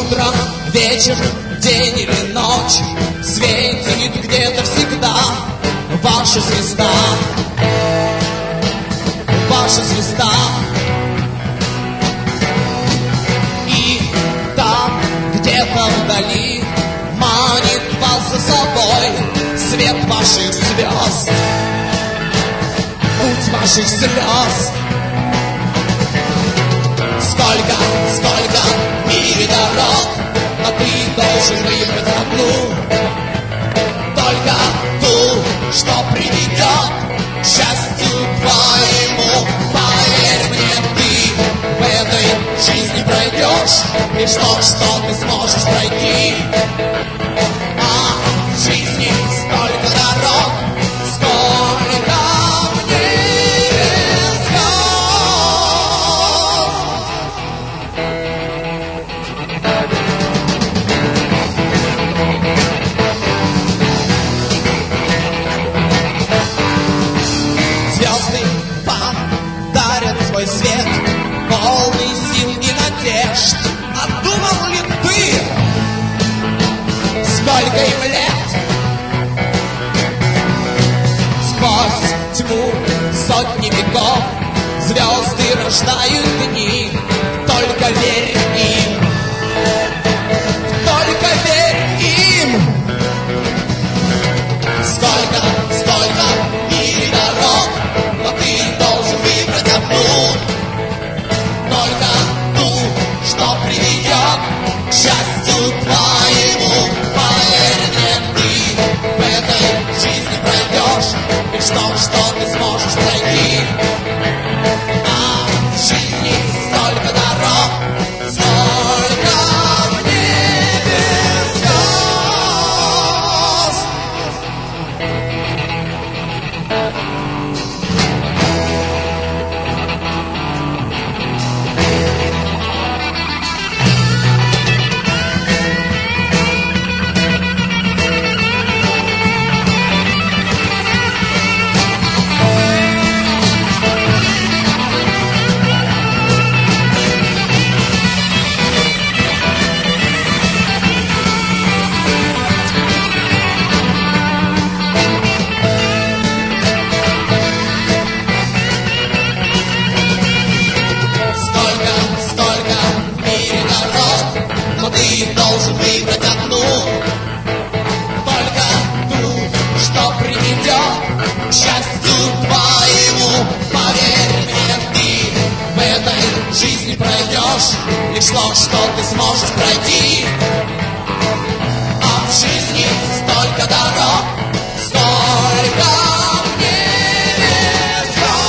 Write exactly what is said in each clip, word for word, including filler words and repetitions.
Утро, вечер, день или ночь, светит где-то всегда ваша звезда, ваша звезда. И там, где-то вдали, манит вас за собой свет ваших звезд, путь ваших слез. Сколько, сколько в мире дорог, но ты должен выбрать одну, только ту, что приведет к счастью твоему. Поверь мне, ты в этой жизни пройдешь лишь то, что ты сможешь пройти. А в жизни столько дорог, сколько в небе звезд. Звезды вам дарят свой свет, полный сил и надежд. А думал ли ты, сколько им лет? Сквозь тьму сотни веков звезды рождают дни. Только верь им, только верь им. Сколько, сколько в мире дорог, но ты должен выбрать одну, только ту, что приведет к счастью твоему. Поверь мне, ты в этой жизни пройдешь лишь то, что ты сможешь пройти. А в жизни столько дорог, сколько в небе звезд. Ты должен выбрать одну, только ту, что приведет к счастью твоему. Поверь мне, ты в этой жизни пройдешь лишь то, что ты сможешь пройти. А в жизни столько дорог, сколько в небе звезд.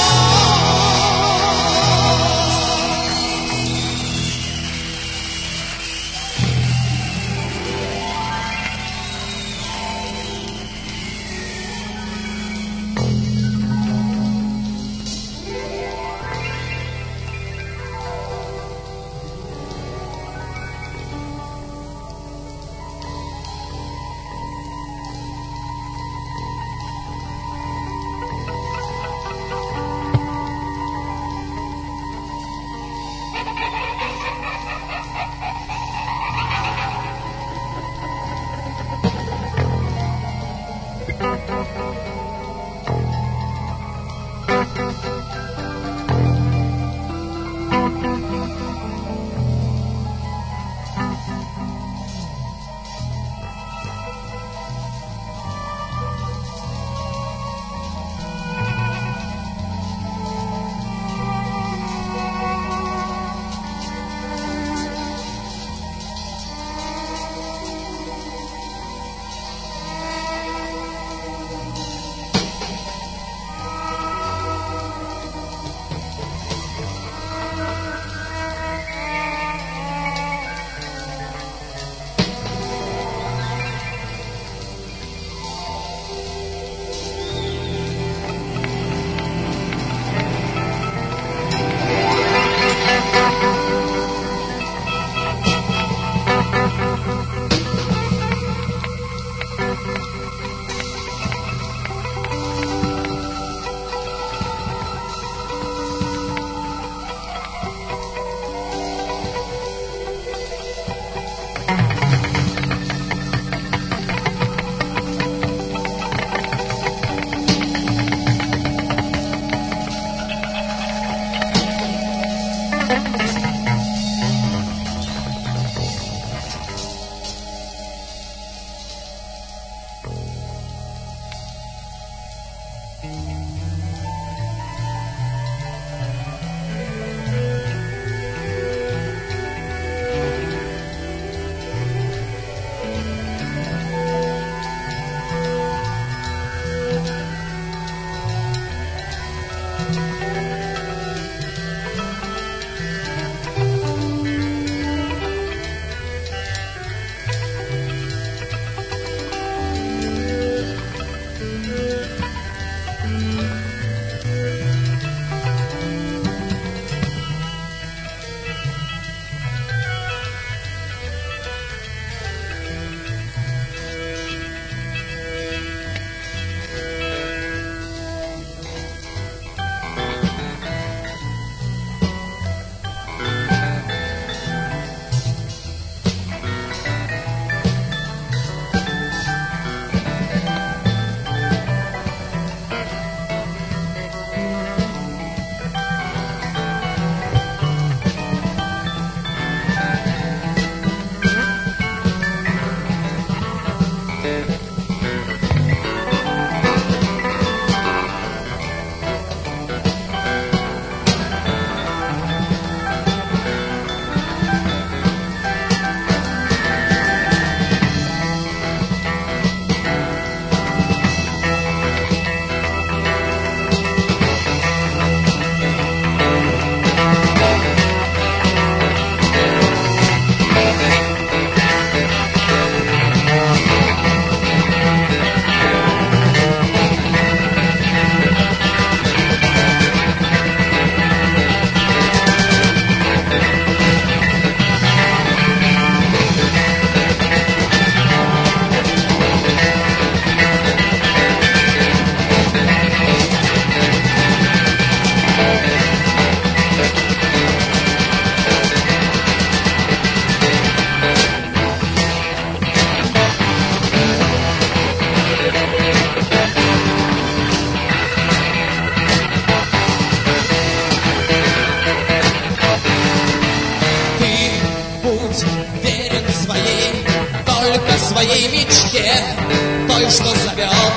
своей мечте, той, что зовет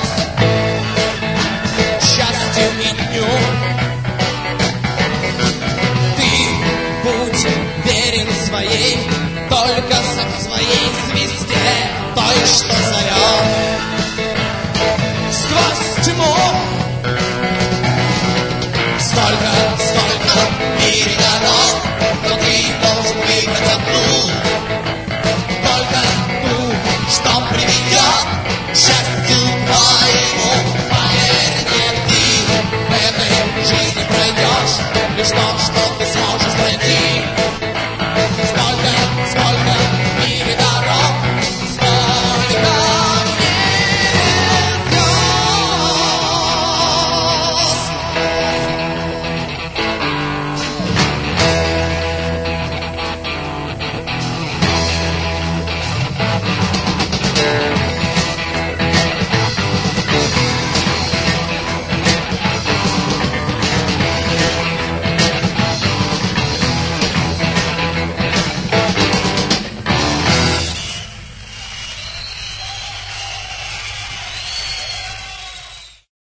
счастью и дню. Ты будь верен своей, только своей звезде, той, что зовет сквозь тьму. Столько, столько в мире дорог, но ты должен выбрать одну. Только ту, что приведет к счастью твоему. Поверь мне, ты в этой жизни пройдешь лишь то, что